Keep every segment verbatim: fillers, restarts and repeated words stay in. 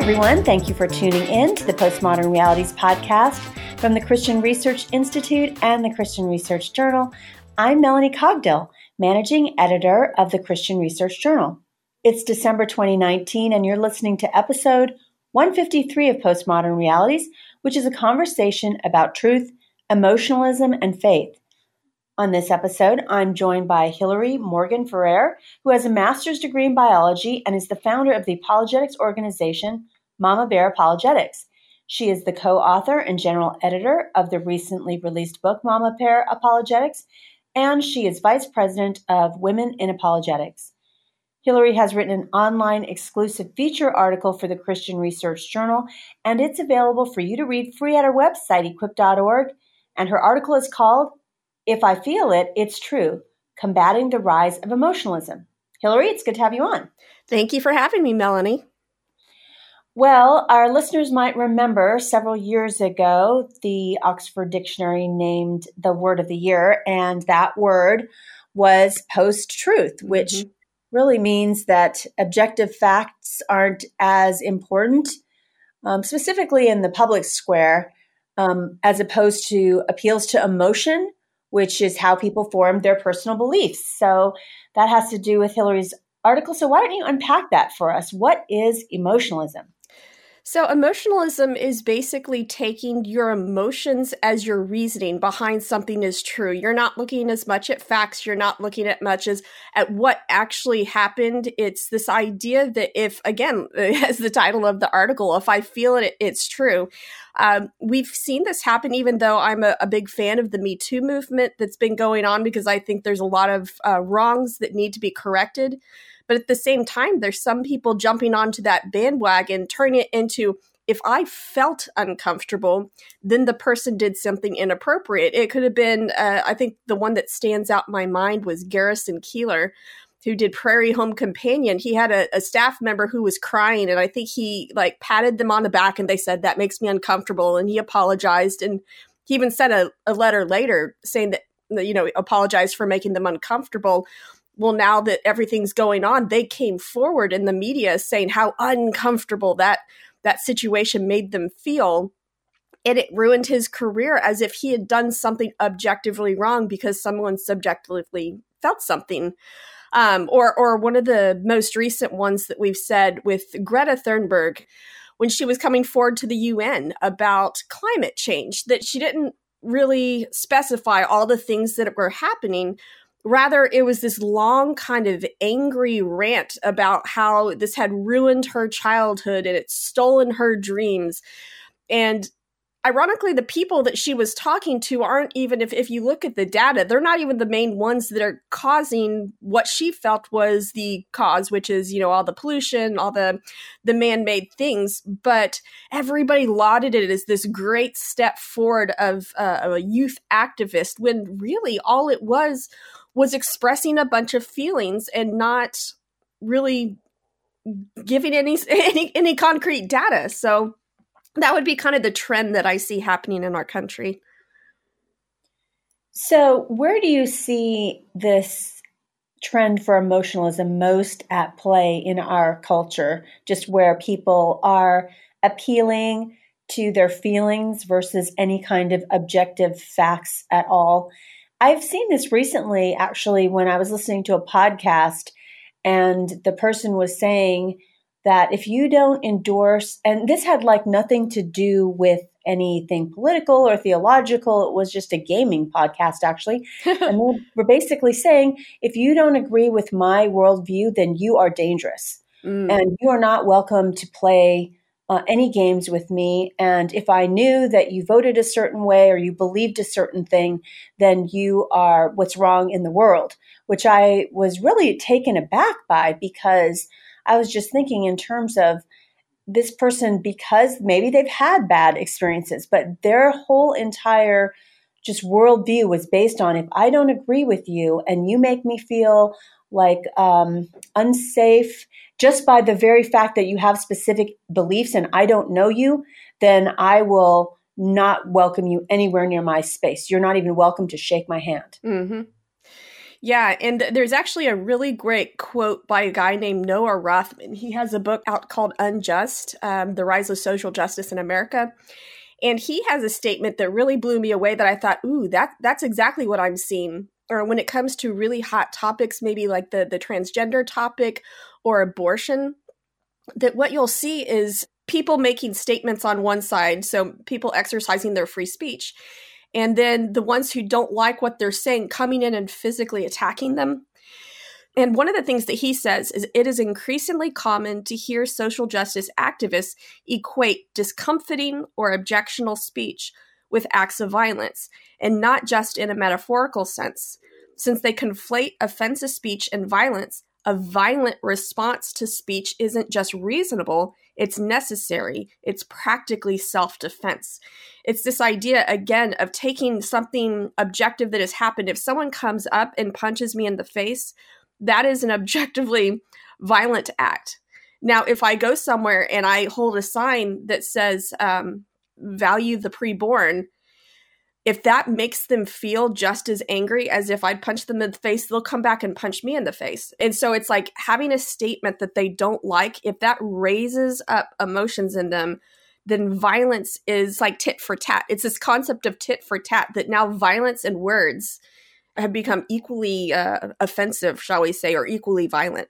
everyone. Thank you for tuning in to the Postmodern Realities podcast from the Christian Research Institute and the Christian Research Journal. I'm Melanie Cogdill, managing editor of the Christian Research Journal. It's December twenty nineteen, and you're listening to episode one fifty-three of Postmodern Realities, which is a conversation about truth, emotionalism, and faith. On this episode, I'm joined by Hillary Morgan Ferrer, who has a master's degree in biology and is the founder of the apologetics organization Mama Bear Apologetics. She is the co-author and general editor of the recently released book Mama Bear Apologetics, and she is vice president of Women in Apologetics. Hillary has written an online exclusive feature article for the Christian Research Journal, and it's available for you to read free at our website, equip dot org, and her article is called If I Feel It, It's True, Combating the Rise of Emotionalism. Hillary, it's good to have you on. Thank you for having me, Melanie. Well, our listeners might remember several years ago, the Oxford Dictionary named the word of the year, and that word was post-truth, which mm-hmm. really means that objective facts aren't as important, um, specifically in the public square, um, as opposed to appeals to emotion, which is how people form their personal beliefs. So that has to do with Hillary's article. So why don't you unpack that for us? What is emotionalism? So emotionalism is basically taking your emotions as your reasoning behind something is true. You're not looking as much at facts. You're not looking at much as at what actually happened. It's this idea that if, again, as the title of the article, if I feel it, it's true. Um, we've seen this happen, even though I'm a, a big fan of the Me Too movement that's been going on, because I think there's a lot of uh, wrongs that need to be corrected. But at the same time, there's some people jumping onto that bandwagon, turning it into, if I felt uncomfortable, then the person did something inappropriate. It could have been, uh, I think the one that stands out in my mind was Garrison Keillor, who did Prairie Home Companion. He had a, a staff member who was crying, and I think he like patted them on the back, and they said, that makes me uncomfortable. And he apologized. And he even sent a, a letter later saying that, you know, apologized for making them uncomfortable. Well, now that everything's going on, they came forward in the media saying how uncomfortable that that situation made them feel. And it ruined his career, as if he had done something objectively wrong because someone subjectively felt something. Um, or, or one of the most recent ones that we've said with Greta Thunberg, when she was coming forward to the U N about climate change, that she didn't really specify all the things that were happening. Rather, it was this long kind of angry rant about how this had ruined her childhood and it's stolen her dreams. And ironically, the people that she was talking to aren't even, if, if you look at the data, they're not even the main ones that are causing what she felt was the cause, which is, you know, all the pollution, all the, the man-made things. But everybody lauded it as this great step forward of, uh, of a youth activist, when really all it was was expressing a bunch of feelings and not really giving any, any, any concrete data. So that would be kind of the trend that I see happening in our country. So where do you see this trend for emotionalism most at play in our culture, just where people are appealing to their feelings versus any kind of objective facts at all? I've seen this recently, actually, when I was listening to a podcast, and the person was saying that if you don't endorse, and this had like nothing to do with anything political or theological, it was just a gaming podcast, actually. And they were basically saying, if you don't agree with my worldview, then you are dangerous. Mm. And you are not welcome to play uh, any games with me. And if I knew that you voted a certain way or you believed a certain thing, then you are what's wrong in the world, which I was really taken aback by, because I was just thinking in terms of this person, because maybe they've had bad experiences, but their whole entire just worldview was based on, if I don't agree with you and you make me feel like um, unsafe just by the very fact that you have specific beliefs and I don't know you, then I will not welcome you anywhere near my space. You're not even welcome to shake my hand. Mm-hmm. Yeah, and th- there's actually a really great quote by a guy named Noah Rothman. He has a book out called Unjust, um, The Rise of Social Justice in America. And he has a statement that really blew me away that I thought, ooh, that that's exactly what I'm seeing. Or when it comes to really hot topics, maybe like the, the transgender topic or abortion, that what you'll see is people making statements on one side, so people exercising their free speech, and then the ones who don't like what they're saying coming in and physically attacking them. And one of the things that he says is it is increasingly common to hear social justice activists equate discomfiting or objectionable speech with acts of violence, and not just in a metaphorical sense. Since they conflate offensive speech and violence, a violent response to speech isn't just reasonable, it's necessary. It's practically self-defense. It's this idea, again, of taking something objective that has happened. If someone comes up and punches me in the face, that is an objectively violent act. Now, if I go somewhere and I hold a sign that says, um, value the preborn, if that makes them feel just as angry as if I'd punched them in the face, they'll come back and punch me in the face. And so it's like having a statement that they don't like, if that raises up emotions in them, then violence is like tit for tat. It's this concept of tit for tat, that now violence and words have become equally uh, offensive, shall we say, or equally violent.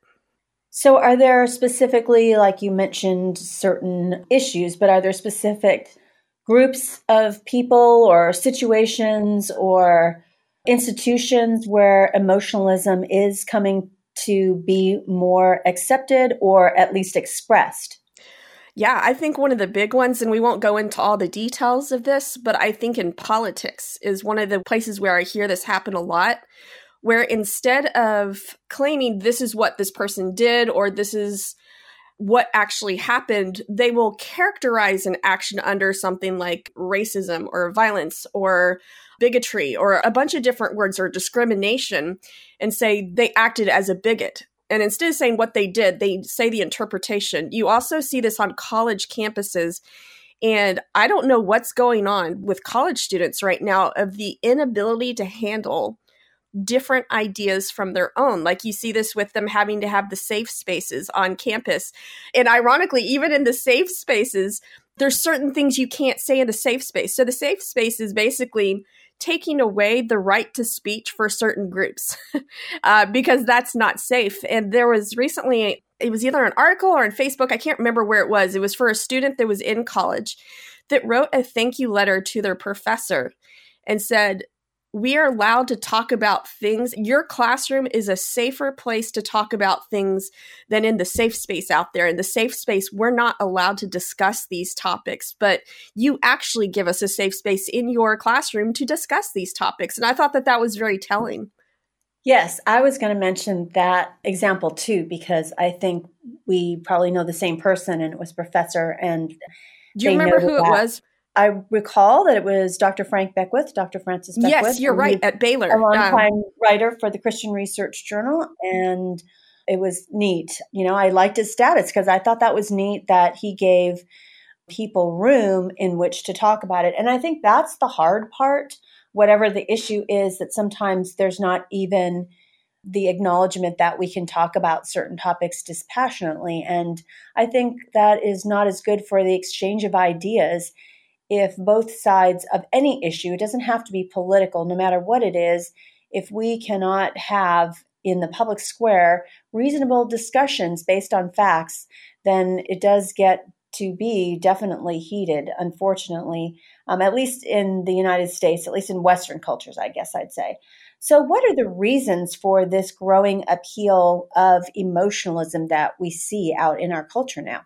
So are there specifically, like you mentioned, certain issues, but are there specific groups of people or situations or institutions where emotionalism is coming to be more accepted or at least expressed? Yeah, I think one of the big ones, and we won't go into all the details of this, but I think in politics is one of the places where I hear this happen a lot, where instead of claiming this is what this person did or this is what actually happened, they will characterize an action under something like racism or violence or bigotry or a bunch of different words, or discrimination, and say they acted as a bigot. And instead of saying what they did, they say the interpretation. You also see this on college campuses. And I don't know what's going on with college students right now of the inability to handle different ideas from their own. Like you see this with them having to have the safe spaces on campus. And ironically, even in the safe spaces, there's certain things you can't say in the safe space. So the safe space is basically taking away the right to speech for certain groups uh, because that's not safe. And there was recently, it was either an article or on Facebook, I can't remember where it was. It was for a student that was in college that wrote a thank you letter to their professor and said, we are allowed to talk about things. Your classroom is a safer place to talk about things than in the safe space out there. In the safe space, we're not allowed to discuss these topics, but you actually give us a safe space in your classroom to discuss these topics. And I thought that that was very telling. Yes, I was going to mention that example too, because I think we probably know the same person, and it was Professor. And do you remember who it was? I recall that it was Doctor Frank Beckwith, Doctor Francis Beckwith. Yes, you're right, at Baylor. A longtime um, writer for the Christian Research Journal. And it was neat. You know, I liked his status because I thought that was neat that he gave people room in which to talk about it. And I think that's the hard part, whatever the issue is, that sometimes there's not even the acknowledgement that we can talk about certain topics dispassionately. And I think that is not as good for the exchange of ideas. If both sides of any issue, it doesn't have to be political, no matter what it is, if we cannot have in the public square reasonable discussions based on facts, then it does get to be definitely heated, unfortunately, um, at least in the United States, at least in Western cultures, I guess I'd say. So what are the reasons for this growing appeal of emotionalism that we see out in our culture now?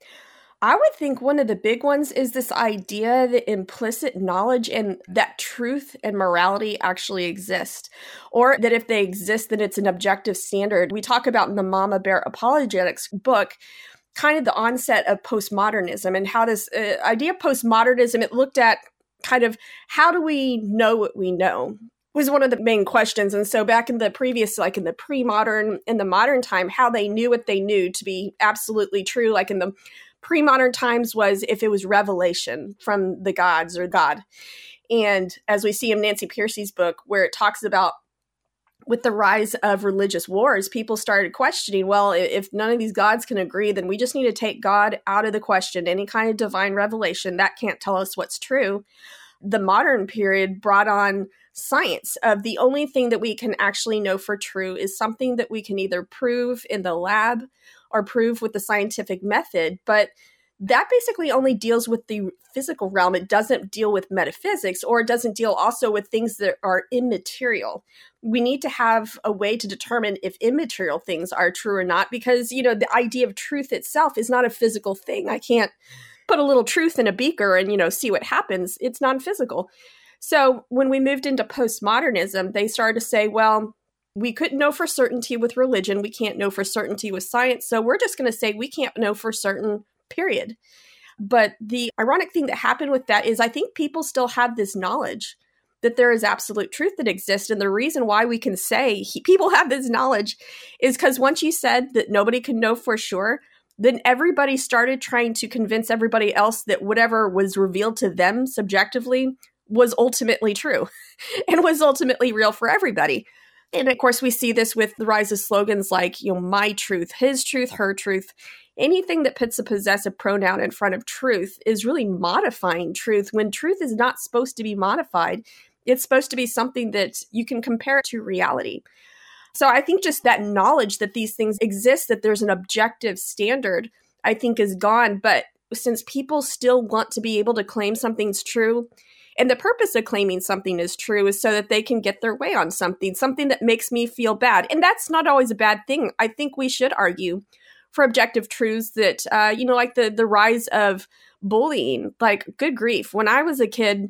I would think one of the big ones is this idea that implicit knowledge and that truth and morality actually exist, or that if they exist, then it's an objective standard. We talk about in the Mama Bear Apologetics book, kind of the onset of postmodernism and how this uh, idea of postmodernism, it looked at kind of how do we know what we know was one of the main questions. And so back in the previous, like in the pre-modern, in the modern time, how they knew what they knew to be absolutely true, like in the pre-modern times was if it was revelation from the gods or God. And as we see in Nancy Pearcey's book, where it talks about with the rise of religious wars, people started questioning, well, if none of these gods can agree, then we just need to take God out of the question. Any kind of divine revelation, that can't tell us what's true. The modern period brought on science of the only thing that we can actually know for true is something that we can either prove in the lab or prove with the scientific method. But that basically only deals with the physical realm. It doesn't deal with metaphysics, or it doesn't deal also with things that are immaterial. We need to have a way to determine if immaterial things are true or not, because, you know, the idea of truth itself is not a physical thing. I can't put a little truth in a beaker and, you know, see what happens. It's non-physical. So when we moved into postmodernism, they started to say, well, we couldn't know for certainty with religion. We can't know for certainty with science. So we're just going to say we can't know for certain, period. But the ironic thing that happened with that is I think people still have this knowledge that there is absolute truth that exists. And the reason why we can say he, people have this knowledge is because once you said that nobody can know for sure, then everybody started trying to convince everybody else that whatever was revealed to them subjectively was ultimately true and was ultimately real for everybody. And of course, we see this with the rise of slogans like, you know, my truth, his truth, her truth. Anything that puts a possessive pronoun in front of truth is really modifying truth, when truth is not supposed to be modified. It's supposed to be something that you can compare to reality. So I think just that knowledge that these things exist, that there's an objective standard, I think is gone. But since people still want to be able to claim something's true, and the purpose of claiming something is true is so that they can get their way on something, something that makes me feel bad. And that's not always a bad thing. I think we should argue for objective truths that, uh, you know, like the, the rise of bullying, like, good grief. When I was a kid,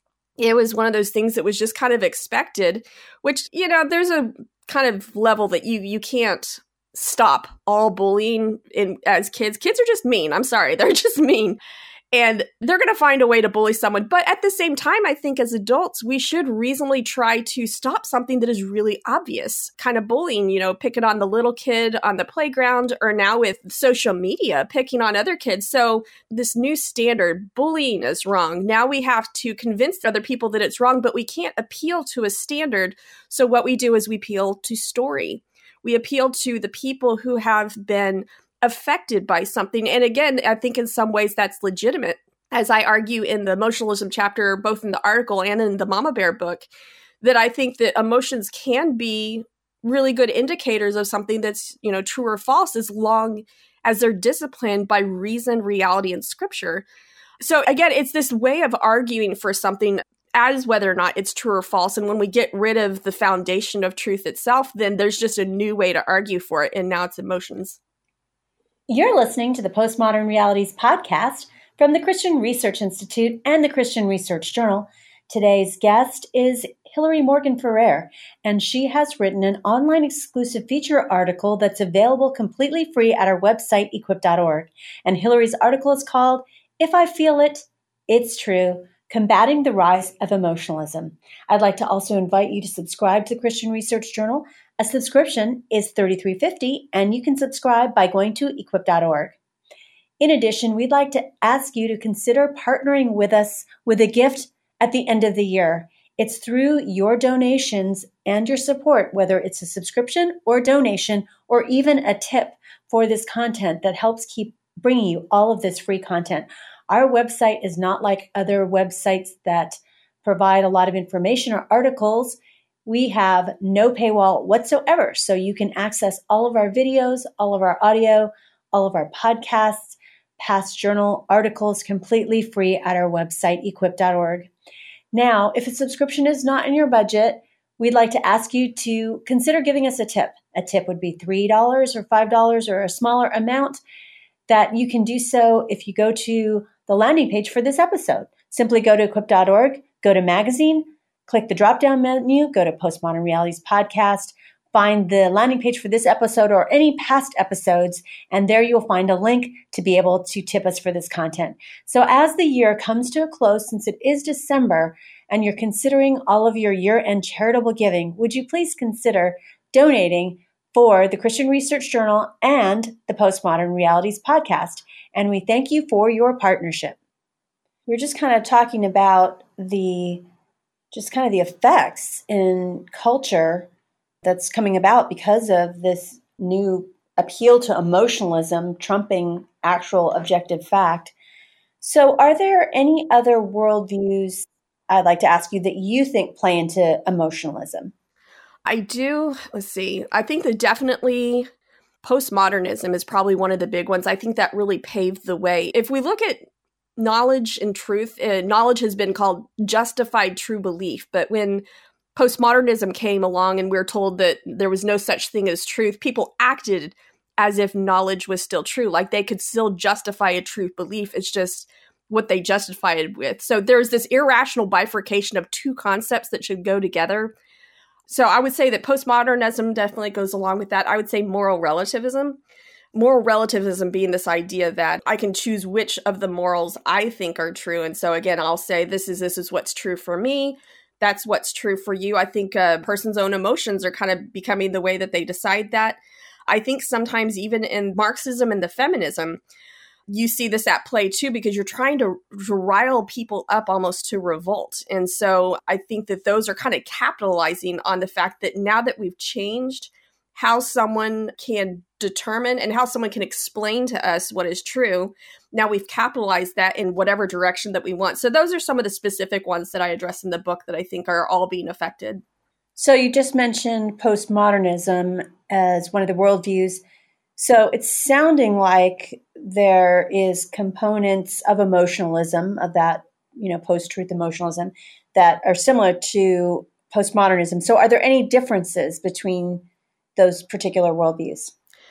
it was one of those things that was just kind of expected, which, you know, there's a kind of level that you you can't stop all bullying in as kids. Kids are just mean. I'm sorry. They're just mean. And they're going to find a way to bully someone. But at the same time, I think as adults, we should reasonably try to stop something that is really obvious, kind of bullying, you know, picking on the little kid on the playground, or now with social media, picking on other kids. So this new standard, bullying is wrong. Now we have to convince other people that it's wrong, but we can't appeal to a standard. So what we do is we appeal to story. We appeal to the people who have been affected by something. And again, I think in some ways that's legitimate. As I argue in the emotionalism chapter, both in the article and in the Mama Bear book, that I think that emotions can be really good indicators of something that's, you know, true or false, as long as they're disciplined by reason, reality, and scripture. So again, it's this way of arguing for something as whether or not it's true or false. And when we get rid of the foundation of truth itself, then there's just a new way to argue for it. And now it's emotions. You're listening to the Postmodern Realities podcast from the Christian Research Institute and the Christian Research Journal. Today's guest is Hillary Morgan Ferrer, and she has written an online exclusive feature article that's available completely free at our website, equip dot org. And Hillary's article is called, If I Feel It, It's True, Combating the Rise of Emotionalism. I'd like to also invite you to subscribe to the Christian Research Journal. A subscription is thirty-three dollars and fifty cents, and you can subscribe by going to equip dot org. In addition, we'd like to ask you to consider partnering with us with a gift at the end of the year. It's through your donations and your support, whether it's a subscription or donation or even a tip for this content, that helps keep bringing you all of this free content. Our website is not like other websites that provide a lot of information or articles. We have no paywall whatsoever, so you can access all of our videos, all of our audio, all of our podcasts, past journal articles completely free at our website, equip dot org. Now, if a subscription is not in your budget, we'd like to ask you to consider giving us a tip. A tip would be three dollars or five dollars or a smaller amount. That you can do so if you go to the landing page for this episode. Simply go to equip dot org, go to magazine, click the drop-down menu, go to Postmodern Realities Podcast, find the landing page for this episode or any past episodes, and there you'll find a link to be able to tip us for this content. So as the year comes to a close, since it is December, and you're considering all of your year-end charitable giving, would you please consider donating for the Christian Research Journal and the Postmodern Realities Podcast? And we thank you for your partnership. We're just kind of talking about the just kind of the effects in culture that's coming about because of this new appeal to emotionalism trumping actual objective fact. So are there any other worldviews, I'd like to ask you, that you think play into emotionalism? I do. Let's see. I think that definitely postmodernism is probably one of the big ones. I think that really paved the way. If we look at knowledge and truth, uh, knowledge has been called justified true belief. But when postmodernism came along and we were told that there was no such thing as truth, people acted as if knowledge was still true, like they could still justify a truth belief. It's just what they justified it with. So there's this irrational bifurcation of two concepts that should go together. So I would say that postmodernism definitely goes along with that. I would say moral relativism. Moral relativism being this idea that I can choose which of the morals I think are true. And so again, I'll say this is this is what's true for me. That's what's true for you. I think a person's own emotions are kind of becoming the way that they decide that. I think sometimes even in Marxism and the feminism, you see this at play too, because you're trying to rile people up almost to revolt. And so I think that those are kind of capitalizing on the fact that now that we've changed how someone can determine and how someone can explain to us what is true, now we've capitalized that in whatever direction that we want. So those are some of the specific ones that I address in the book that I think are all being affected. So you just mentioned postmodernism as one of the worldviews. So it's sounding like there is components of emotionalism, of that, you know, post-truth emotionalism, that are similar to postmodernism. So are there any differences between those particular worldviews?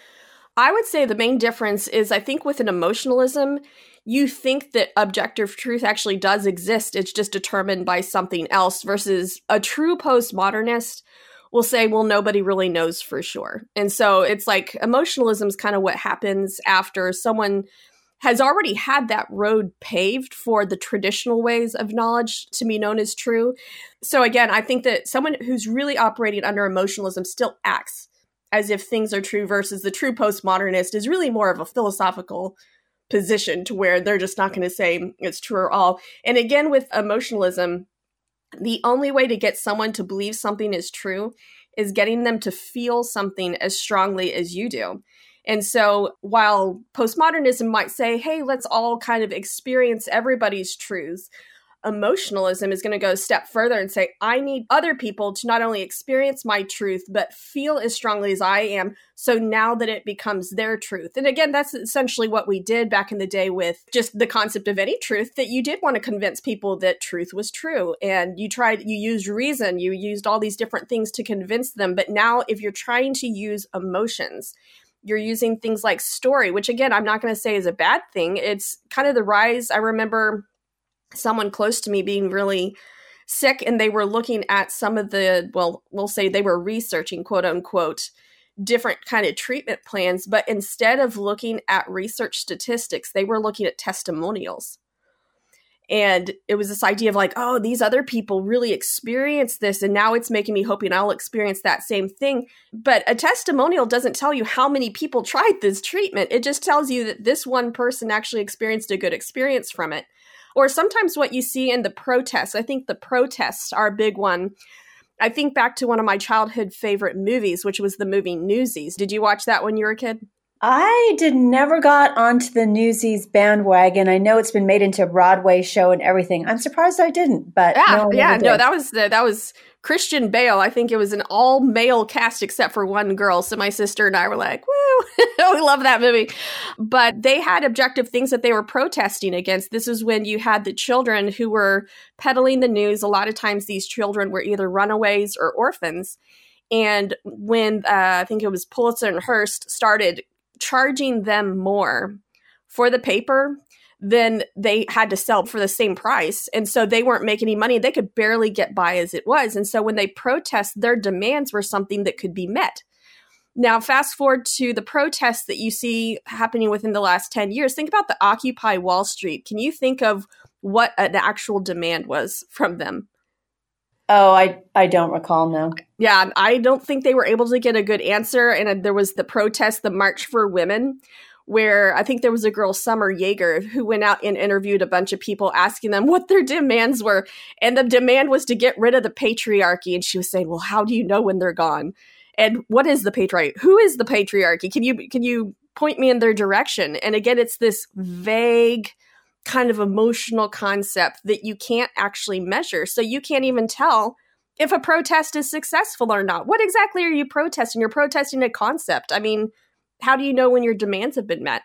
I would say the main difference is, I think with an emotionalism, you think that objective truth actually does exist. It's just determined by something else, versus a true postmodernist will say, well, nobody really knows for sure. And so it's like emotionalism is kind of what happens after someone has already had that road paved for the traditional ways of knowledge to be known as true. So again, I think that someone who's really operating under emotionalism still acts as if things are true, versus the true postmodernist is really more of a philosophical position to where they're just not going to say it's true or all. And again, with emotionalism, the only way to get someone to believe something is true is getting them to feel something as strongly as you do. And so while postmodernism might say, hey, let's all kind of experience everybody's truths, emotionalism is going to go a step further and say, I need other people to not only experience my truth, but feel as strongly as I am. So now that it becomes their truth. And again, that's essentially what we did back in the day with just the concept of any truth, that you did want to convince people that truth was true. And you tried, you used reason, you used all these different things to convince them. But now if you're trying to use emotions, you're using things like story, which again, I'm not going to say is a bad thing. It's kind of the rise. I remember someone close to me being really sick, and they were looking at some of the, well, we'll say they were researching, quote unquote, different kind of treatment plans. But instead of looking at research statistics, they were looking at testimonials. And it was this idea of like, oh, these other people really experienced this, and now it's making me hoping I'll experience that same thing. But a testimonial doesn't tell you how many people tried this treatment. It just tells you that this one person actually experienced a good experience from it. Or sometimes what you see in the protests, I think the protests are a big one. I think back to one of my childhood favorite movies, which was the movie Newsies. Did you watch that when you were a kid? I did never got onto the Newsies bandwagon. I know it's been made into a Broadway show and everything. I'm surprised I didn't, but yeah, no, yeah, no, that was the, that was Christian Bale. I think it was an all male cast except for one girl. So my sister and I were like, woo, we love that movie. But they had objective things that they were protesting against. This is when you had the children who were peddling the news. A lot of times these children were either runaways or orphans. And when uh, I think it was Pulitzer and Hearst started charging them more for the paper than they had to sell for the same price. And so they weren't making any money. They could barely get by as it was. And so when they protest, their demands were something that could be met. Now, fast forward to the protests that you see happening within the last ten years. Think about the Occupy Wall Street. Can you think of what an actual demand was from them? Oh, I, I don't recall, no. Yeah, I don't think they were able to get a good answer. And there was the protest, the March for Women, where I think there was a girl, Summer Yeager, who went out and interviewed a bunch of people asking them what their demands were. And the demand was to get rid of the patriarchy. And she was saying, well, how do you know when they're gone? And what is the patriarchy? Who is the patriarchy? Can you can you point me in their direction? And again, it's this vague kind of emotional concept that you can't actually measure. So you can't even tell if a protest is successful or not. What exactly are you protesting? You're protesting a concept. I mean, how do you know when your demands have been met?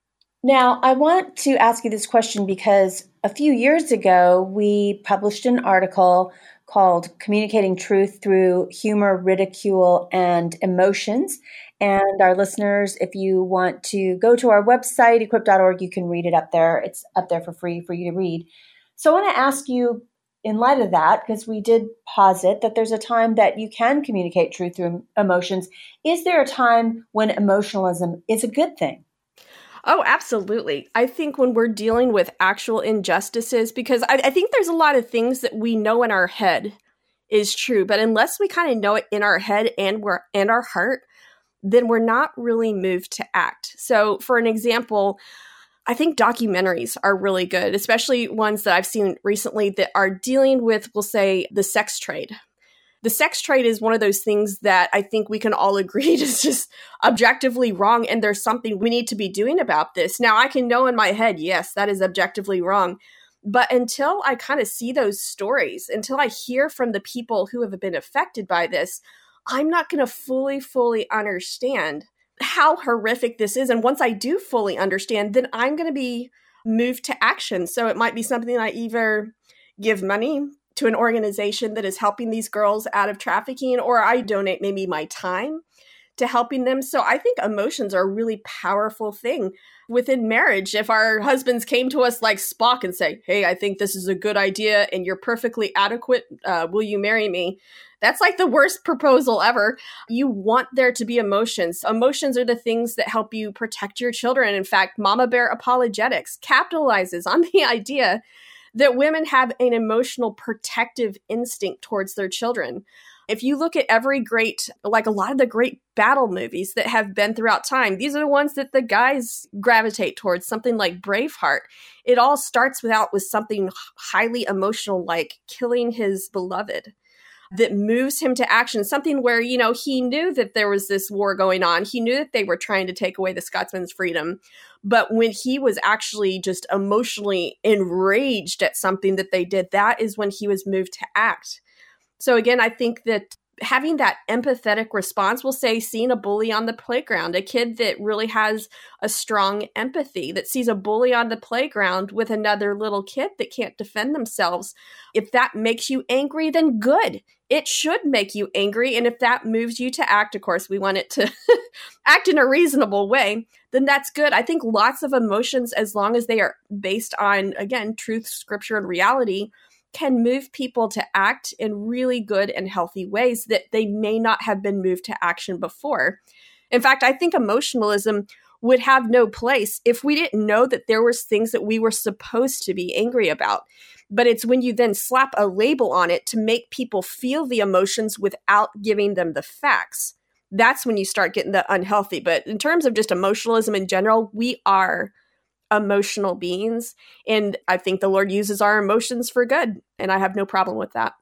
Now, I want to ask you this question because a few years ago, we published an article called Communicating Truth Through Humor, Ridicule, and Emotions. And our listeners, if you want to go to our website, equip dot org, you can read it up there. It's up there for free for you to read. So I want to ask you, in light of that, because we did posit that there's a time that you can communicate truth through emotions, is there a time when emotionalism is a good thing? Oh, absolutely. I think when we're dealing with actual injustices, because I, I think there's a lot of things that we know in our head is true, but unless we kind of know it in our head and we're and our heart, then we're not really moved to act. So for an example, I think documentaries are really good, especially ones that I've seen recently that are dealing with, we'll say, the sex trade. The sex trade is one of those things that I think we can all agree is just objectively wrong, and there's something we need to be doing about this. Now, I can know in my head, yes, that is objectively wrong. But until I kind of see those stories, until I hear from the people who have been affected by this, I'm not going to fully, fully understand how horrific this is. And once I do fully understand, then I'm going to be moved to action. So it might be something I either give money to an organization that is helping these girls out of trafficking, or I donate maybe my time to helping them. So I think emotions are a really powerful thing within marriage. If our husbands came to us like Spock and say, hey, I think this is a good idea and you're perfectly adequate, uh, will you marry me? That's like the worst proposal ever. You want there to be emotions. Emotions are the things that help you protect your children. In fact, Mama Bear Apologetics capitalizes on the idea that women have an emotional protective instinct towards their children. If you look at every great, like a lot of the great battle movies that have been throughout time, these are the ones that the guys gravitate towards, something like Braveheart. It all starts without with something highly emotional, like killing his beloved, that moves him to action, something where, you know, he knew that there was this war going on. He knew that they were trying to take away the Scotsman's freedom. But when he was actually just emotionally enraged at something that they did, that is when he was moved to act. So again, I think that having that empathetic response, we'll say seeing a bully on the playground, a kid that really has a strong empathy, that sees a bully on the playground with another little kid that can't defend themselves. If that makes you angry, then good. It should make you angry. And if that moves you to act, of course, we want it to act in a reasonable way, then that's good. I think lots of emotions, as long as they are based on, again, truth, scripture, and reality, can move people to act in really good and healthy ways that they may not have been moved to action before. In fact, I think emotionalism would have no place if we didn't know that there was things that we were supposed to be angry about. But it's when you then slap a label on it to make people feel the emotions without giving them the facts. That's when you start getting the unhealthy. But in terms of just emotionalism in general, we are emotional beings. And I think the Lord uses our emotions for good. And I have no problem with that.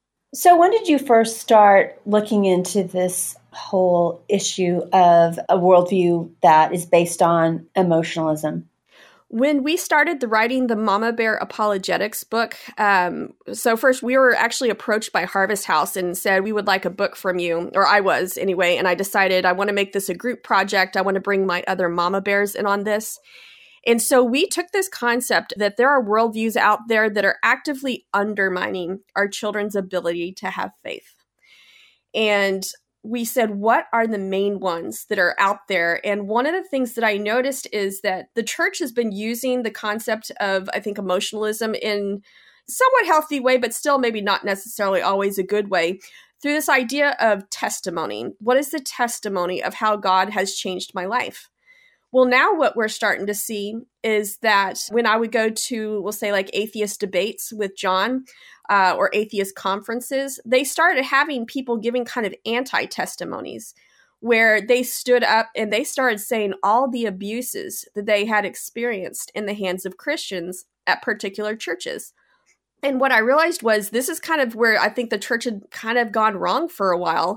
So when did you first start looking into this whole issue of a worldview that is based on emotionalism? When we started the writing the Mama Bear Apologetics book, um, so first we were actually approached by Harvest House and said, we would like a book from you, or I was anyway, and I decided I want to make this a group project. I want to bring my other Mama Bears in on this. And so we took this concept that there are worldviews out there that are actively undermining our children's ability to have faith. And we said, what are the main ones that are out there? And one of the things that I noticed is that the church has been using the concept of, I think, emotionalism in a somewhat healthy way, but still maybe not necessarily always a good way, through this idea of testimony. What is the testimony of how God has changed my life? Well, now what we're starting to see is that when I would go to, we'll say like atheist debates with John uh, or atheist conferences, they started having people giving kind of anti-testimonies where they stood up and they started saying all the abuses that they had experienced in the hands of Christians at particular churches. And what I realized was this is kind of where I think the church had kind of gone wrong for a while,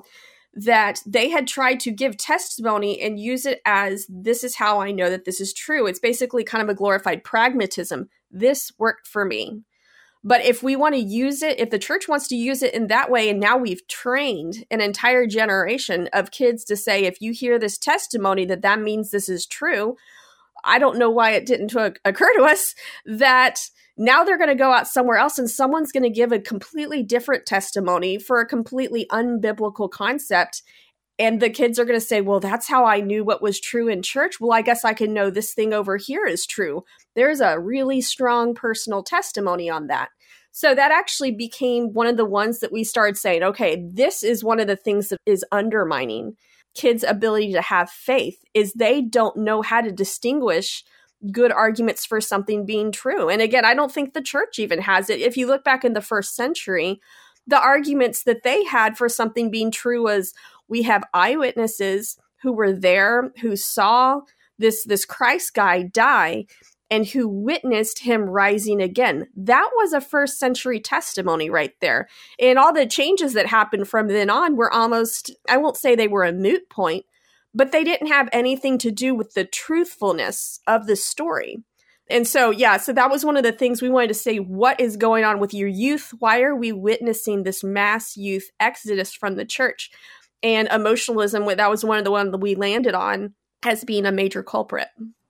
that they had tried to give testimony and use it as, this is how I know that this is true. It's basically kind of a glorified pragmatism. This worked for me. But if we want to use it, if the church wants to use it in that way, and now we've trained an entire generation of kids to say, if you hear this testimony, that that means this is true, I don't know why it didn't occur to us that now they're going to go out somewhere else and someone's going to give a completely different testimony for a completely unbiblical concept. And the kids are going to say, well, that's how I knew what was true in church. Well, I guess I can know this thing over here is true. There's a really strong personal testimony on that. So that actually became one of the ones that we started saying, okay, this is one of the things that is undermining kids' ability to have faith, is they don't know how to distinguish good arguments for something being true. And again, I don't think the church even has it. If you look back in the first century, the arguments that they had for something being true was, we have eyewitnesses who were there, who saw this, this Christ guy die, and who witnessed him rising again. That was a first century testimony right there. And all the changes that happened from then on were almost, I won't say they were a moot point, but they didn't have anything to do with the truthfulness of the story. And so, yeah, so that was one of the things we wanted to say. What is going on with your youth? Why are we witnessing this mass youth exodus from the church? And emotionalism, that was one of the ones that we landed on as being a major culprit.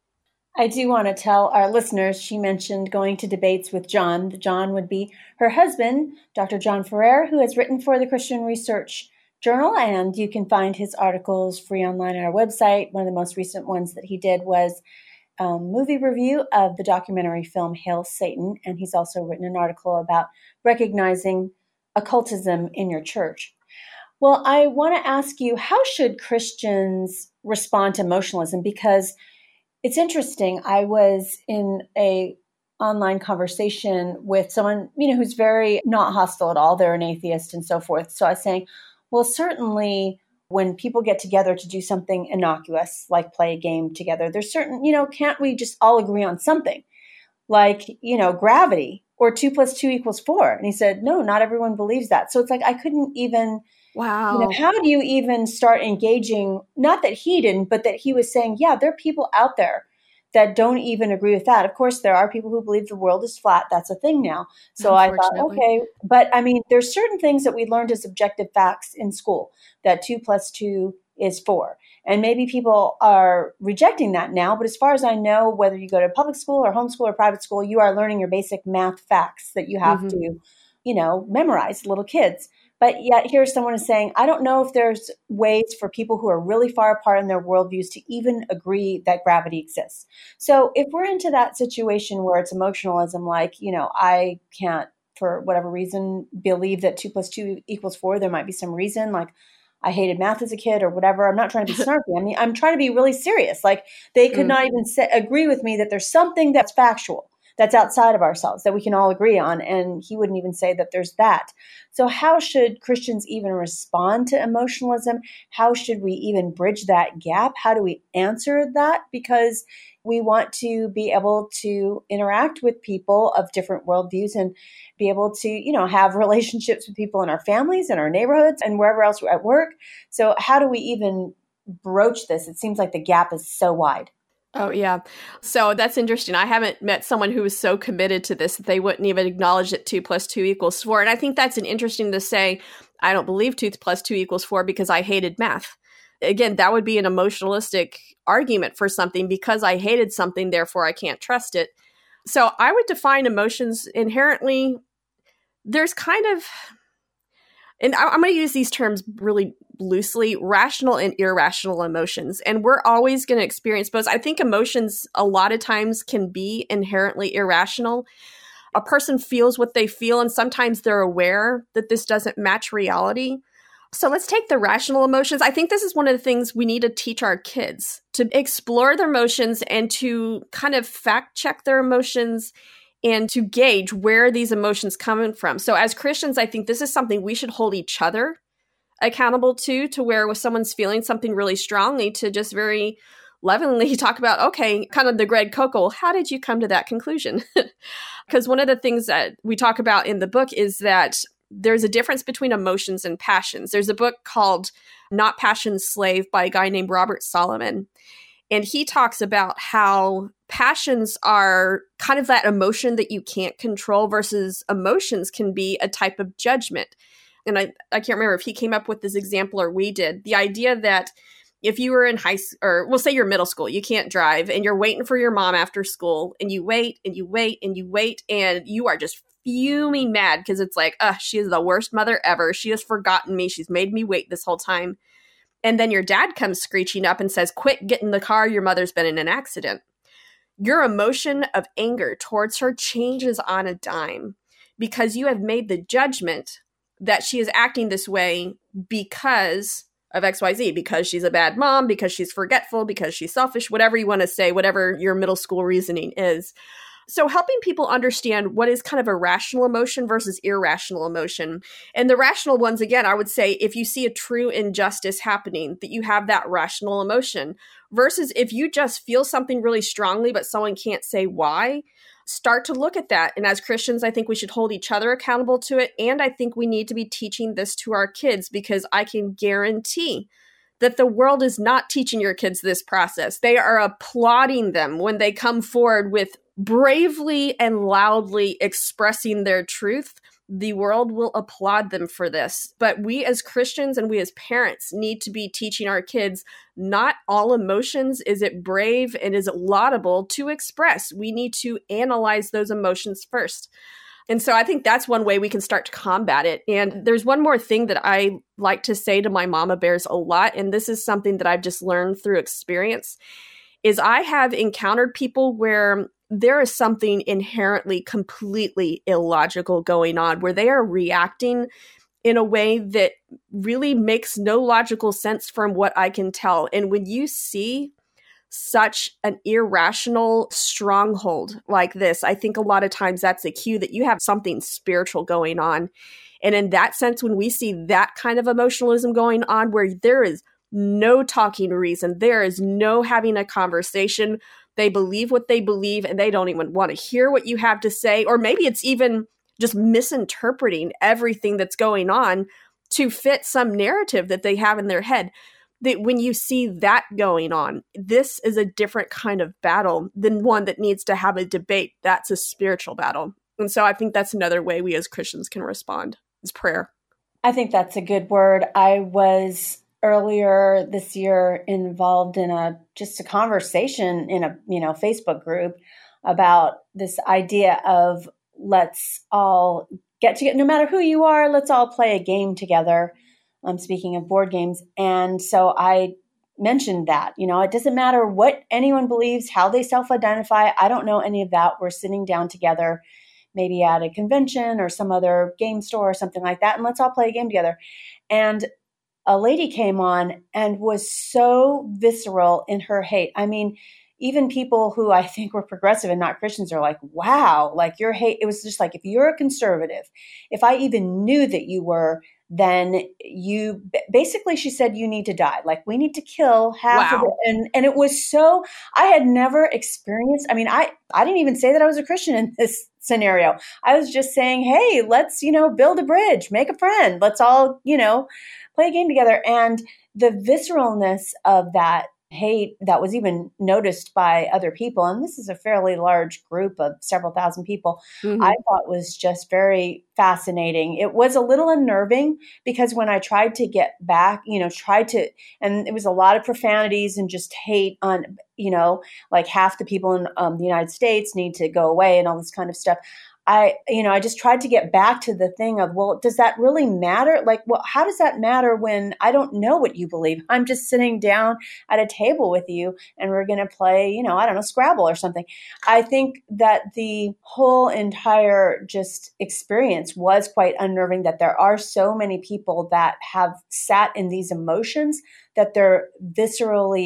I do want to tell our listeners, she mentioned going to debates with John. John would be her husband, Doctor John Ferrer, who has written for the Christian Research Journal, and you can find his articles free online on our website. One of the most recent ones that he did was a movie review of the documentary film Hail Satan, and he's also written an article about recognizing occultism in your church. Well, I want to ask you, how should Christians respond to emotionalism? Because it's interesting. I was in a online conversation with someone, you know, who's very not hostile at all. They're an atheist and so forth. So I was saying, well, certainly when people get together to do something innocuous, like play a game together, there's certain, you know, can't we just all agree on something like, you know, gravity or two plus two equals four? And he said, no, not everyone believes that. So it's like, I couldn't even, wow. You know, how do you even start engaging? Not that he didn't, but that he was saying, yeah, there are people out there that don't even agree with that. Of course, there are people who believe the world is flat. That's a thing now. So I thought, okay, but I mean, there's certain things that we learned as objective facts in school, that two plus two is four. And maybe people are rejecting that now. But as far as I know, whether you go to public school or homeschool or private school, you are learning your basic math facts that you have mm-hmm. to, you know, memorize, little kids. But yet here's someone is saying, I don't know if there's ways for people who are really far apart in their worldviews to even agree that gravity exists. So if we're into that situation where it's emotionalism, like, you know, I can't, for whatever reason, believe that two plus two equals four, there might be some reason, like I hated math as a kid or whatever. I'm not trying to be snarky. I mean, I'm trying to be really serious. Like they could mm. not even say, agree with me that there's something that's factual, that's outside of ourselves, that we can all agree on. And he wouldn't even say that there's that. So how should Christians even respond to emotionalism? How should we even bridge that gap? How do we answer that? Because we want to be able to interact with people of different worldviews and be able to, you know, have relationships with people in our families and our neighborhoods and wherever else we're at work. So how do we even broach this? It seems like the gap is so wide. Oh, yeah. So that's interesting. I haven't met someone who was so committed to this that they wouldn't even acknowledge that two plus two equals four. And I think that's an interesting to say, I don't believe two plus two equals four because I hated math. Again, that would be an emotionalistic argument for something. Because I hated something, therefore I can't trust it. So I would define emotions inherently. There's kind of, and I'm going to use these terms really loosely, rational and irrational emotions. And we're always going to experience both. I think emotions a lot of times can be inherently irrational. A person feels what they feel, and sometimes they're aware that this doesn't match reality. So let's take the rational emotions. I think this is one of the things we need to teach our kids, to explore their emotions and to kind of fact check their emotions and to gauge where these emotions coming from. So as Christians, I think this is something we should hold each other accountable to, to where when someone's feeling something really strongly, to just very lovingly talk about, okay, kind of the Greg Koukl, how did you come to that conclusion? Because one of the things that we talk about in the book is that there's a difference between emotions and passions. There's a book called Not Passion's Slave by a guy named Robert Solomon. And he talks about how passions are kind of that emotion that you can't control versus emotions can be a type of judgment. And I, I can't remember if he came up with this example or we did. The idea that if you were in high school, or we'll say you're middle school, you can't drive and you're waiting for your mom after school and you wait and you wait and you wait and you are just fuming mad because it's like, uh, she is the worst mother ever. She has forgotten me. She's made me wait this whole time. And then your dad comes screeching up and says, quick, get in the car. Your mother's been in an accident. Your emotion of anger towards her changes on a dime because you have made the judgment that she is acting this way because of X Y Z, because she's a bad mom, because she's forgetful, because she's selfish, whatever you want to say, whatever your middle school reasoning is. So helping people understand what is kind of a rational emotion versus irrational emotion. And the rational ones, again, I would say if you see a true injustice happening, that you have that rational emotion versus if you just feel something really strongly, but someone can't say why, start to look at that. And as Christians, I think we should hold each other accountable to it. And I think we need to be teaching this to our kids because I can guarantee that the world is not teaching your kids this process. They are applauding them when they come forward with bravely and loudly expressing their truth. The world will applaud them for this. But we as Christians and we as parents need to be teaching our kids not all emotions is it brave and is it laudable to express. We need to analyze those emotions first. And so I think that's one way we can start to combat it. And there's one more thing that I like to say to my mama bears a lot, and this is something that I've just learned through experience, is I have encountered people where there is something inherently completely illogical going on, where they are reacting in a way that really makes no logical sense from what I can tell. And when you see such an irrational stronghold like this, I think a lot of times that's a cue that you have something spiritual going on. And in that sense, when we see that kind of emotionalism going on, where there is no talking reason, there is no having a conversation, they believe what they believe and they don't even want to hear what you have to say, or maybe it's even just misinterpreting everything that's going on to fit some narrative that they have in their head. That when you see that going on, this is a different kind of battle than one that needs to have a debate. That's a spiritual battle. And so I think that's another way we as Christians can respond, is prayer. I think that's a good word. I was earlier this year involved in a just a conversation in a you know Facebook group about this idea of let's all get together, no matter who you are, let's all play a game together. I'm um, speaking of board games. And so I mentioned that, you know, it doesn't matter what anyone believes, how they self-identify. I don't know any of that. We're sitting down together, maybe at a convention or some other game store or something like that. And let's all play a game together. And a lady came on and was so visceral in her hate. I mean, even people who I think were progressive and not Christians are like, wow, like your hate. It was just like, if you're a conservative, if I even knew that you were, then you basically, she said, you need to die. Like we need to kill half wow. of it. And, and it was so, I had never experienced, I mean, I, I didn't even say that I was a Christian in this scenario. I was just saying, hey, let's, you know, build a bridge, make a friend. Let's all, you know, play a game together. And the visceralness of that hate that was even noticed by other people, and this is a fairly large group of several thousand people, mm-hmm. I thought was just very fascinating. It was a little unnerving because when I tried to get back, you know, tried to, and it was a lot of profanities and just hate on, you know, like half the people in um, the United States need to go away and all this kind of stuff. I, you know, I just tried to get back to the thing of, well, does that really matter? Like, well, how does that matter when I don't know what you believe? I'm just sitting down at a table with you and we're going to play, you know, I don't know, Scrabble or something. I think that the whole entire just experience was quite unnerving, that there are so many people that have sat in these emotions that they're viscerally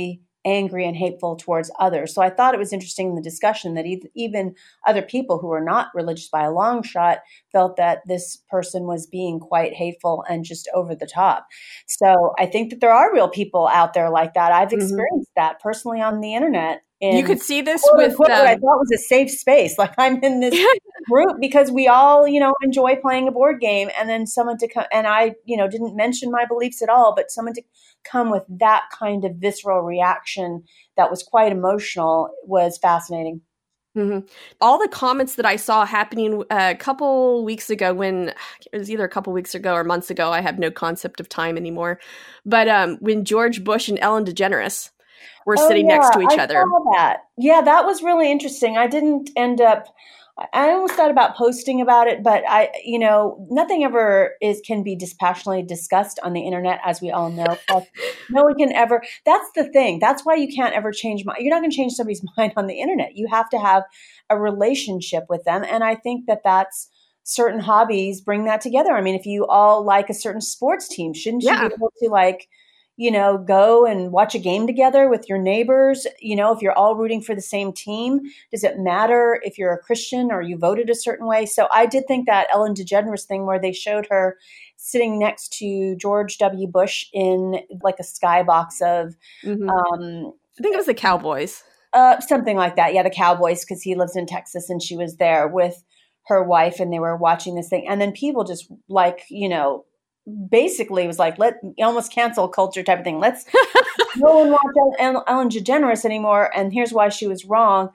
angry and hateful towards others. So I thought it was interesting in the discussion that even other people who were not religious by a long shot felt that this person was being quite hateful and just over the top. So I think that there are real people out there like that. I've experienced mm-hmm. that personally on the internet. You could see this quote, with quote, um, what I thought was a safe space. Like I'm in this group because we all, you know, enjoy playing a board game, and then someone to come, and I, you know, didn't mention my beliefs at all, but someone to come with that kind of visceral reaction that was quite emotional was fascinating. Mm-hmm. All the comments that I saw happening a couple weeks ago, when it was either a couple weeks ago or months ago, I have no concept of time anymore. But um, when George Bush and Ellen DeGeneres were oh, sitting yeah, next to each I other. Saw that. Yeah, that was really interesting. I didn't end up, I almost thought about posting about it, but I, you know, nothing ever is can be dispassionately discussed on the internet, as we all know. No one can ever, that's the thing. That's why you can't ever change mind. You're not going to change somebody's mind on the internet. You have to have a relationship with them. And I think that that's, certain hobbies bring that together. I mean, if you all like a certain sports team, shouldn't you yeah. be able to like, you know, go and watch a game together with your neighbors? You know, if you're all rooting for the same team, does it matter if you're a Christian or you voted a certain way? So I did think that Ellen DeGeneres thing where they showed her sitting next to George W. Bush in like a skybox of, mm-hmm. um, I think it was the Cowboys. Uh, something like that. Yeah, the Cowboys, because he lives in Texas and she was there with her wife and they were watching this thing. And then people just like, you know, basically was like, let almost cancel culture type of thing. Let's no one watch Ellen, Ellen DeGeneres anymore. And here's why she was wrong.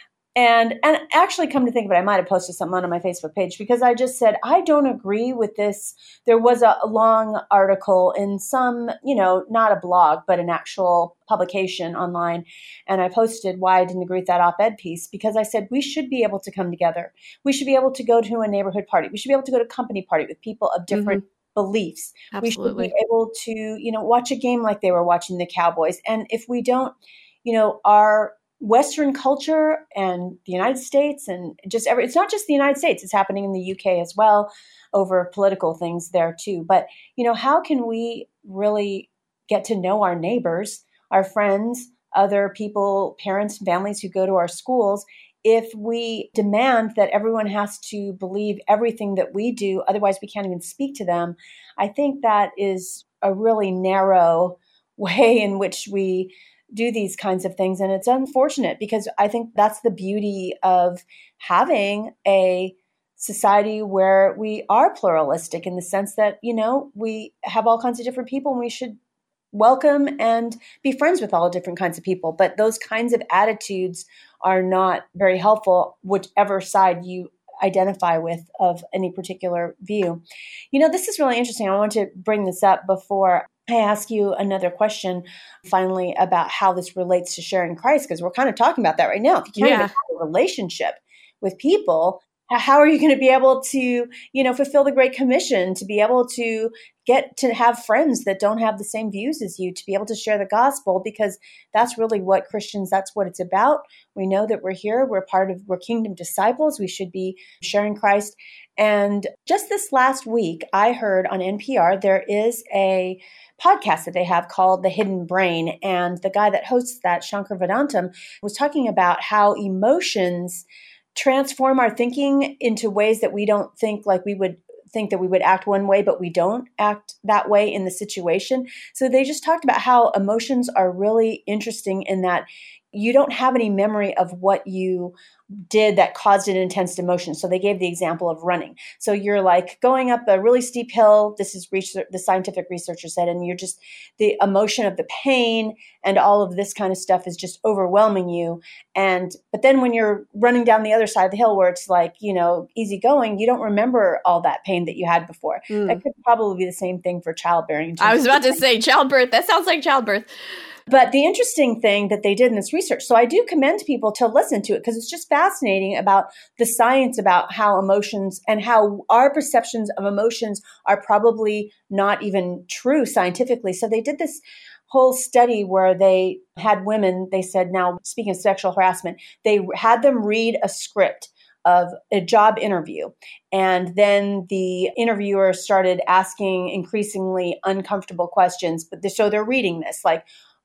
And and actually, come to think of it, I might have posted something on my Facebook page because I just said, I don't agree with this. There was a, a long article in some, you know, not a blog, but an actual publication online. And I posted why I didn't agree with that op-ed piece because I said, we should be able to come together. We should be able to go to a neighborhood party. We should be able to go to a company party with people of different mm-hmm. beliefs. Absolutely. We should be able to, you know, watch a game like they were watching the Cowboys. And if we don't, you know, our Western culture and the United States and just every, it's not just the United States, it's happening in the U K as well over political things there too. But, you know, how can we really get to know our neighbors, our friends, other people, parents, families who go to our schools, if we demand that everyone has to believe everything that we do, otherwise we can't even speak to them? I think that is a really narrow way in which we do these kinds of things. And it's unfortunate because I think that's the beauty of having a society where we are pluralistic in the sense that, you know, we have all kinds of different people and we should welcome and be friends with all different kinds of people. But those kinds of attitudes are not very helpful, whichever side you identify with of any particular view. You know, this is really interesting. I want to bring this up before I ask you another question finally about how this relates to sharing Christ, because we're kind of talking about that right now. If you can't yeah. even have a relationship with people, how are you going to be able to, you know, fulfill the Great Commission, to be able to get to have friends that don't have the same views as you, to be able to share the gospel? Because that's really what Christians, that's what it's about. We know that we're here. We're part of, we're kingdom disciples. We should be sharing Christ. And just this last week, I heard on N P R, there is a podcast that they have called The Hidden Brain. And the guy that hosts that, Shankar Vedantam, was talking about how emotions transform our thinking into ways that we don't think like we would think that we would act one way, but we don't act that way in the situation. So they just talked about how emotions are really interesting in that you don't have any memory of what you did that caused an intense emotion. So they gave the example of running. So you're like going up a really steep hill. This is research, the scientific researcher said, and you're just, the emotion of the pain and all of this kind of stuff is just overwhelming you. And, but then when you're running down the other side of the hill where it's like, you know, easy going, you don't remember all that pain that you had before. Mm. That could probably be the same thing for childbearing. I was about to say childbirth. That sounds like childbirth. But the interesting thing that they did in this research, so I do commend people to listen to it because it's just fascinating about the science about how emotions and how our perceptions of emotions are probably not even true scientifically. So they did this whole study where they had women, they said, now speaking of sexual harassment, they had them read a script of a job interview. And then the interviewer started asking increasingly uncomfortable questions. But so they're reading this like,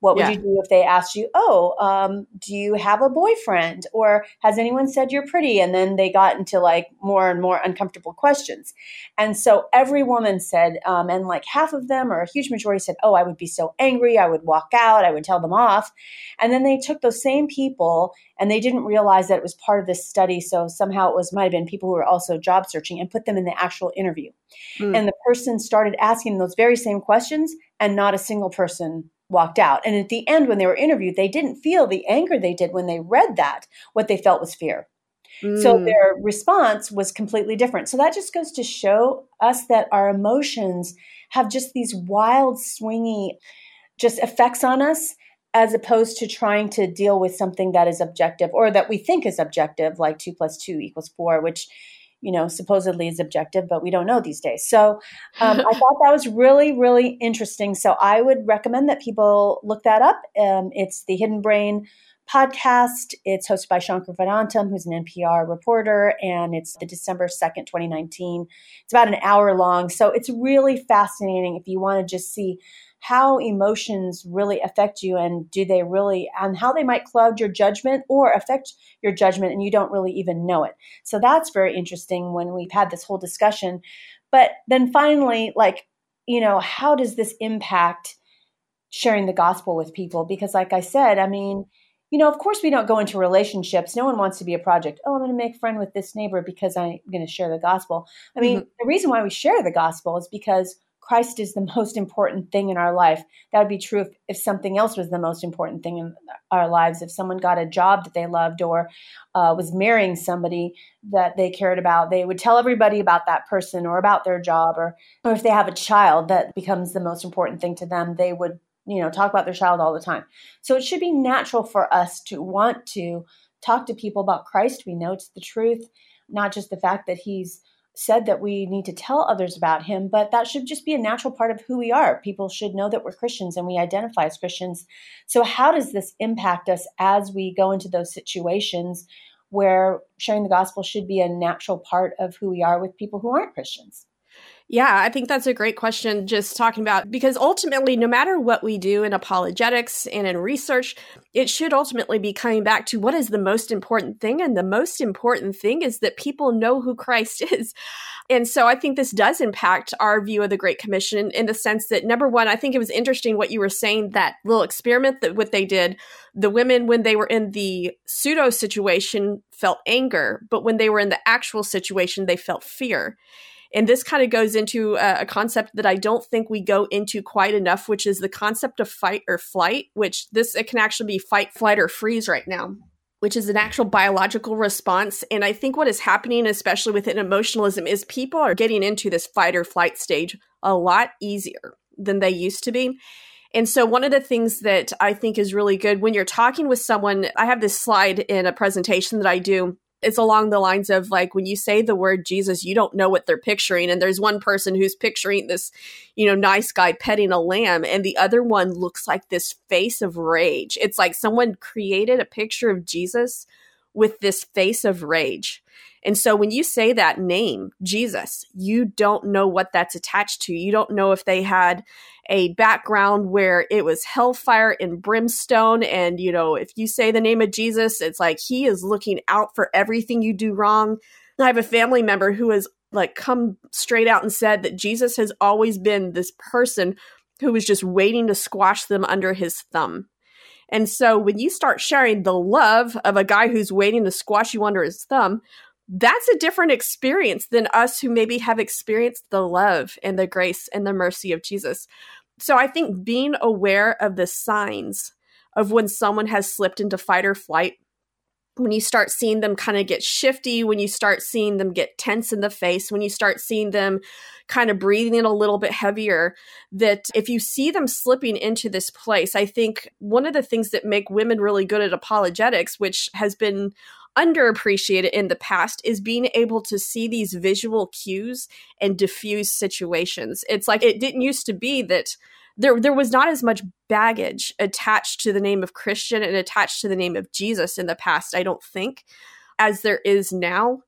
What would Yeah. you do if they asked you, oh, um, do you have a boyfriend? Or has anyone said you're pretty? And then they got into like more and more uncomfortable questions. And so every woman said, um, and like half of them or a huge majority said, oh, I would be so angry. I would walk out. I would tell them off. And then they took those same people and they didn't realize that it was part of this study. So somehow it was might have been people who were also job searching and put them in the actual interview. Mm. And the person started asking those very same questions and not a single person walked out. And at the end, when they were interviewed, they didn't feel the anger they did when they read that. What they felt was fear. Mm. So their response was completely different. So that just goes to show us that our emotions have just these wild, swingy, just effects on us, as opposed to trying to deal with something that is objective or that we think is objective, like two plus two equals four, which, you know, supposedly is objective, but we don't know these days. So um, I thought that was really, really interesting. So I would recommend that people look that up. Um, it's the Hidden Brain podcast. It's hosted by Shankar Vedantam, who's an N P R reporter, and it's the December second, twenty nineteen. It's about an hour long. So it's really fascinating if you want to just see how emotions really affect you and do they really, and how they might cloud your judgment or affect your judgment and you don't really even know it. So that's very interesting when we've had this whole discussion. But then finally, like, you know, how does this impact sharing the gospel with people? Because like I said, I mean, you know, of course we don't go into relationships. No one wants to be a project. Oh, I'm going to make a friend with this neighbor because I'm going to share the gospel. I mean, mm-hmm. the reason why we share the gospel is because Christ is the most important thing in our life. That would be true if, if something else was the most important thing in our lives. If someone got a job that they loved or uh, was marrying somebody that they cared about, they would tell everybody about that person or about their job. Or, or if they have a child that becomes the most important thing to them, they would, you know, talk about their child all the time. So it should be natural for us to want to talk to people about Christ. We know it's the truth, not just the fact that he's said that we need to tell others about him, but that should just be a natural part of who we are. People should know that we're Christians and we identify as Christians. So how does this impact us as we go into those situations where sharing the gospel should be a natural part of who we are with people who aren't Christians? Yeah, I think that's a great question, just talking about, because ultimately, no matter what we do in apologetics and in research, it should ultimately be coming back to what is the most important thing. And the most important thing is that people know who Christ is. And so I think this does impact our view of the Great Commission in, in the sense that, number one, I think it was interesting what you were saying, that little experiment that what they did, the women, when they were in the pseudo situation, felt anger, but when they were in the actual situation, they felt fear. And this kind of goes into a, a concept that I don't think we go into quite enough, which is the concept of fight or flight, which this, it can actually be fight, flight, or freeze right now, which is an actual biological response. And I think what is happening, especially within emotionalism, is people are getting into this fight or flight stage a lot easier than they used to be. And so one of the things that I think is really good when you're talking with someone, I have this slide in a presentation that I do. It's along the lines of, like, when you say the word Jesus, you don't know what they're picturing. And there's one person who's picturing this, you know, nice guy petting a lamb. And the other one looks like this face of rage. It's like someone created a picture of Jesus with this face of rage. And so when you say that name, Jesus, you don't know what that's attached to. You don't know if they had a background where it was hellfire and brimstone. And, you know, if you say the name of Jesus, it's like he is looking out for everything you do wrong. I have a family member who has like come straight out and said that Jesus has always been this person who was just waiting to squash them under his thumb. And so when you start sharing the love of a guy who's waiting to squash you under his thumb, that's a different experience than us who maybe have experienced the love and the grace and the mercy of Jesus. So I think being aware of the signs of when someone has slipped into fight or flight, when you start seeing them kind of get shifty, when you start seeing them get tense in the face, when you start seeing them kind of breathing in a little bit heavier, that if you see them slipping into this place, I think one of the things that make women really good at apologetics, which has been underappreciated in the past, is being able to see these visual cues and diffuse situations. It's like it didn't used to be that there there was not as much baggage attached to the name of Christian and attached to the name of Jesus in the past, I don't think, as there is now.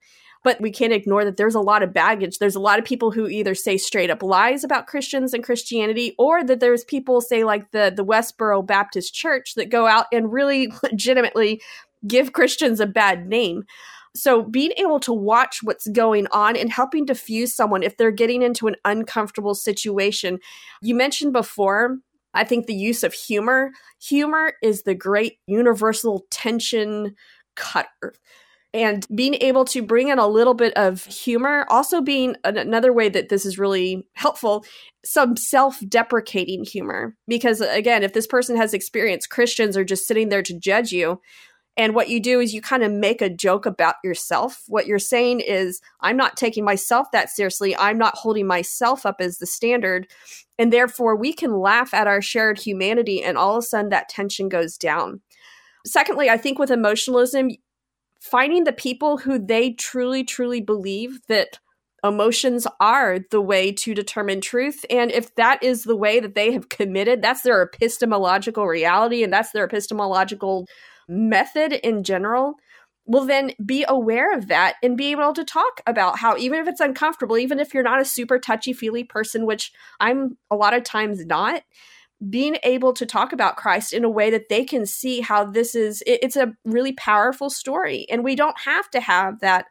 But we can't ignore that there's a lot of baggage. There's a lot of people who either say straight up lies about Christians and Christianity, or that there's people, say like the, the Westboro Baptist Church, that go out and really legitimately give Christians a bad name. So being able to watch what's going on and helping diffuse someone if they're getting into an uncomfortable situation. You mentioned before, I think the use of humor. Humor is the great universal tension cutter. And being able to bring in a little bit of humor, also being an- another way that this is really helpful, some self-deprecating humor. Because again, if this person has experience, Christians are just sitting there to judge you. And what you do is you kind of make a joke about yourself. What you're saying is, I'm not taking myself that seriously. I'm not holding myself up as the standard. And therefore, we can laugh at our shared humanity, and all of a sudden that tension goes down. Secondly, I think with emotionalism, finding the people who they truly, truly believe that emotions are the way to determine truth. And if that is the way that they have committed, that's their epistemological reality, and that's their epistemological method in general, well, then be aware of that and be able to talk about how, even if it's uncomfortable, even if you're not a super touchy-feely person, which I'm a lot of times not, being able to talk about Christ in a way that they can see how this is, it, it's a really powerful story. And we don't have to have that,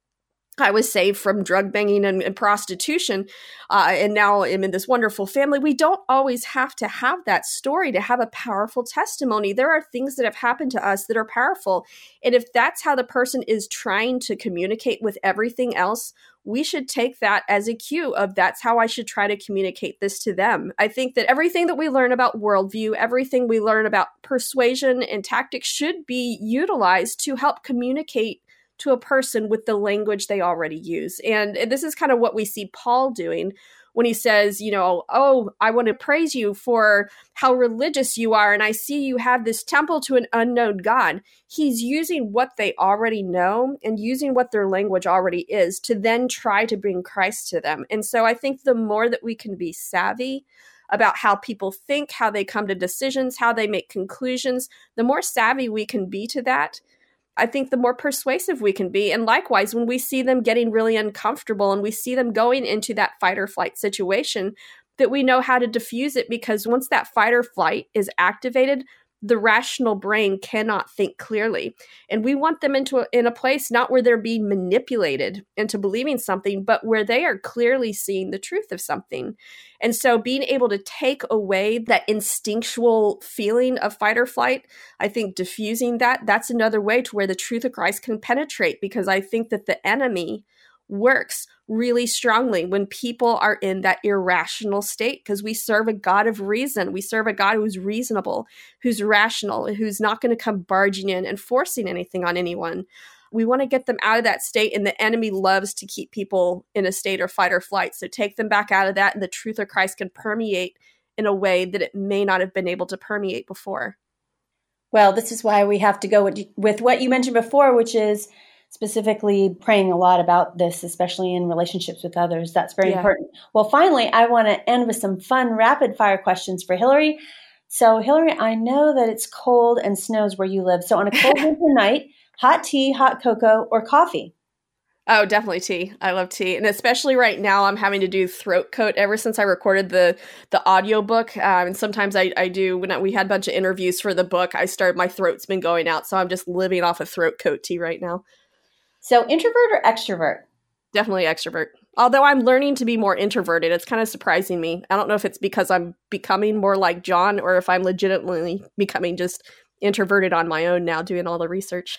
I was saved from drug banging and, and prostitution, uh, and now I'm in this wonderful family. We don't always have to have that story to have a powerful testimony. There are things that have happened to us that are powerful. And if that's how the person is trying to communicate with everything else, we should take that as a cue of that's how I should try to communicate this to them. I think that everything that we learn about worldview, everything we learn about persuasion and tactics should be utilized to help communicate to a person with the language they already use. And this is kind of what we see Paul doing when he says, you know, oh, I want to praise you for how religious you are, and I see you have this temple to an unknown God. He's using what they already know and using what their language already is to then try to bring Christ to them. And so I think the more that we can be savvy about how people think, how they come to decisions, how they make conclusions, the more savvy we can be to that, I think the more persuasive we can be. And likewise, when we see them getting really uncomfortable and we see them going into that fight or flight situation, that we know how to diffuse it, because once that fight or flight is activated, the rational brain cannot think clearly. And we want them into a, in a place not where they're being manipulated into believing something, but where they are clearly seeing the truth of something. And so being able to take away that instinctual feeling of fight or flight, I think diffusing that, that's another way to where the truth of Christ can penetrate, because I think that the enemy works really strongly when people are in that irrational state, because we serve a God of reason. We serve a God who's reasonable, who's rational, who's not going to come barging in and forcing anything on anyone. We want to get them out of that state, and the enemy loves to keep people in a state of fight or flight. So take them back out of that, and the truth of Christ can permeate in a way that it may not have been able to permeate before. Well, this is why we have to go with, with what you mentioned before, which is specifically praying a lot about this, especially in relationships with others. That's very yeah. important. Well, finally, I want to end with some fun rapid fire questions for Hillary. So Hillary, I know that it's cold and snows where you live. So on a cold winter night, hot tea, hot cocoa, or coffee? Oh, definitely tea. I love tea. And especially right now, I'm having to do throat coat ever since I recorded the the audiobook. Um, and sometimes I, I do, when I, we had a bunch of interviews for the book, I started, my throat's been going out. So I'm just living off of throat coat tea right now. So introvert or extrovert? Definitely extrovert. Although I'm learning to be more introverted. It's kind of surprising me. I don't know if it's because I'm becoming more like John, or if I'm legitimately becoming just introverted on my own now, doing all the research.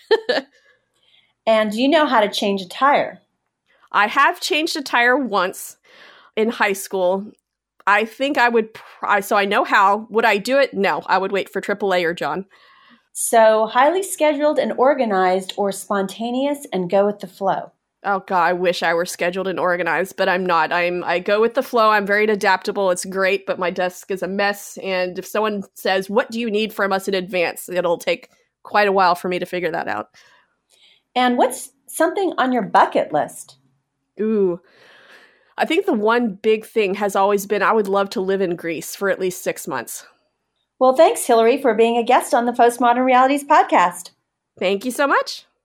And do you know how to change a tire? I have changed a tire once in high school. I think I would, pr- so I know how. Would I do it? No, I would wait for triple A or John. So highly scheduled and organized, or spontaneous and go with the flow? Oh God, I wish I were scheduled and organized, but I'm not. I'm I go with the flow. I'm very adaptable. It's great, but my desk is a mess. And if someone says, "What do you need from us in advance?" it'll take quite a while for me to figure that out. And what's something on your bucket list? Ooh, I think the one big thing has always been, I would love to live in Greece for at least six months. Well, thanks, Hillary, for being a guest on the Postmodern Realities podcast. Thank you so much.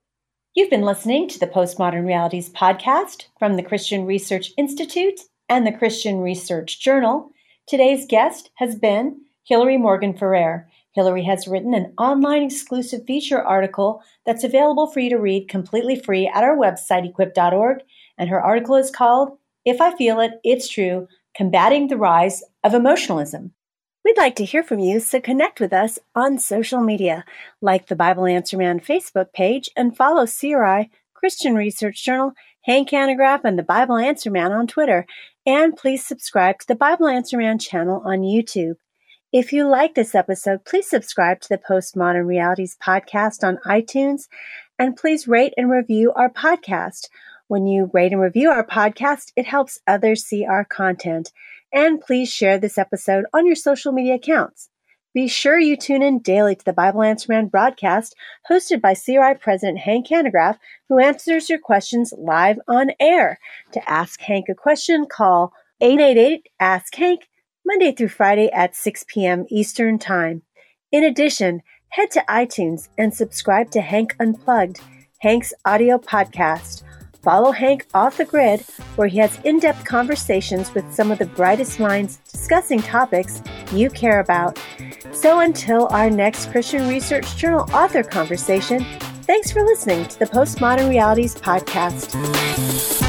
You've been listening to the Postmodern Realities podcast from the Christian Research Institute and the Christian Research Journal. Today's guest has been Hillary Morgan Ferrer. Hillary has written an online exclusive feature article that's available for you to read completely free at our website, equip dot org, and her article is called, If I Feel It, It's True, Combating the Rise of Emotionalism. We'd like to hear from you, so connect with us on social media, like the Bible Answer Man Facebook page, and follow C R I, Christian Research Journal, Hank Hanegraaff, and the Bible Answer Man on Twitter. And please subscribe to the Bible Answer Man channel on YouTube. If you like this episode, please subscribe to the Postmodern Realities podcast on iTunes, and please rate and review our podcast. When you rate and review our podcast, it helps others see our content. And please share this episode on your social media accounts. Be sure you tune in daily to the Bible Answer Man broadcast hosted by C R I President Hank Hanegraaff, who answers your questions live on air. To ask Hank a question, call eight eight eight, ask Hank, Monday through Friday at six p.m. Eastern Time. In addition, head to iTunes and subscribe to Hank Unplugged, Hank's audio podcast. Follow Hank Off the Grid, where he has in-depth conversations with some of the brightest minds discussing topics you care about. So until our next Christian Research Journal author conversation, thanks for listening to the Postmodern Realities podcast.